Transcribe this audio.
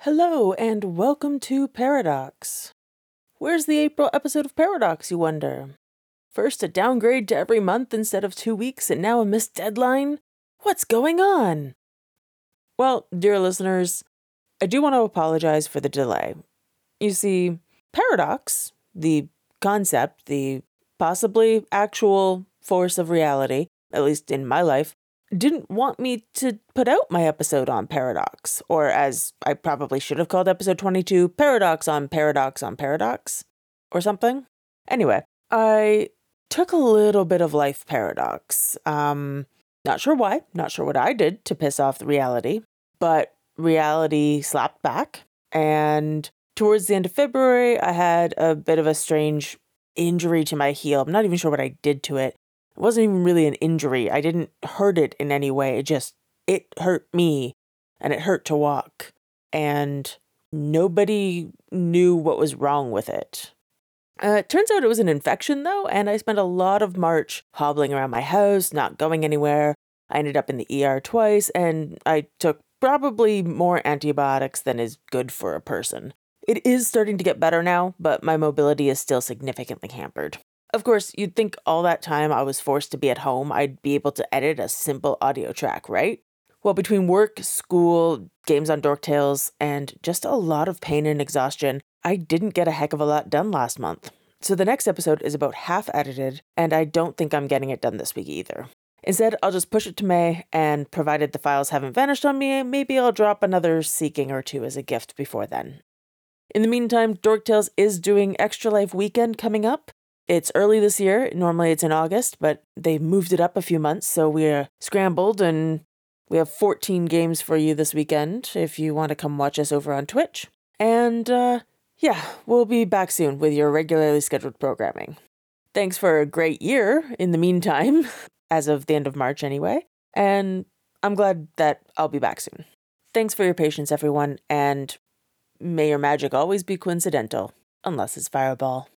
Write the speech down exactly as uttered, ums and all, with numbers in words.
Hello, and welcome to Paradox. Where's the April episode of Paradox, you wonder? First a downgrade to every month instead of two weeks, and now a missed deadline? What's going on? Well, dear listeners, I do want to apologize for the delay. You see, Paradox, the concept, the possibly actual force of reality, at least in my life, didn't want me to put out my episode on Paradox, or as I probably should have called episode twenty-two, Paradox on Paradox on Paradox, or something. Anyway, I took a little bit of life paradox. Um, not sure why, not sure what I did to piss off the reality, but reality slapped back, and towards the end of February, I had a bit of a strange injury to my heel. I'm not even sure what I did to it. It wasn't even really an injury. I didn't hurt it in any way. It just, it hurt me, and it hurt to walk. And nobody knew what was wrong with it. Uh, it turns out it was an infection, though, and I spent a lot of March hobbling around my house, not going anywhere. I ended up in the E R twice, and I took probably more antibiotics than is good for a person. It is starting to get better now, but my mobility is still significantly hampered. Of course, you'd think all that time I was forced to be at home, I'd be able to edit a simple audio track, right? Well, between work, school, games on Dork Tales, and just a lot of pain and exhaustion, I didn't get a heck of a lot done last month. So the next episode is about half edited, and I don't think I'm getting it done this week either. Instead, I'll just push it to May, and provided the files haven't vanished on me, maybe I'll drop another Seeking or two as a gift before then. In the meantime, Dork Tales is doing Extra Life Weekend coming up. It's early this year. Normally it's in August, but they moved it up a few months, so we're scrambled, and we have fourteen games for you this weekend if you want to come watch us over on Twitch. And, uh, yeah, we'll be back soon with your regularly scheduled programming. Thanks for a great year in the meantime, as of the end of March anyway, and I'm glad that I'll be back soon. Thanks for your patience, everyone, and may your magic always be coincidental, unless it's Fireball.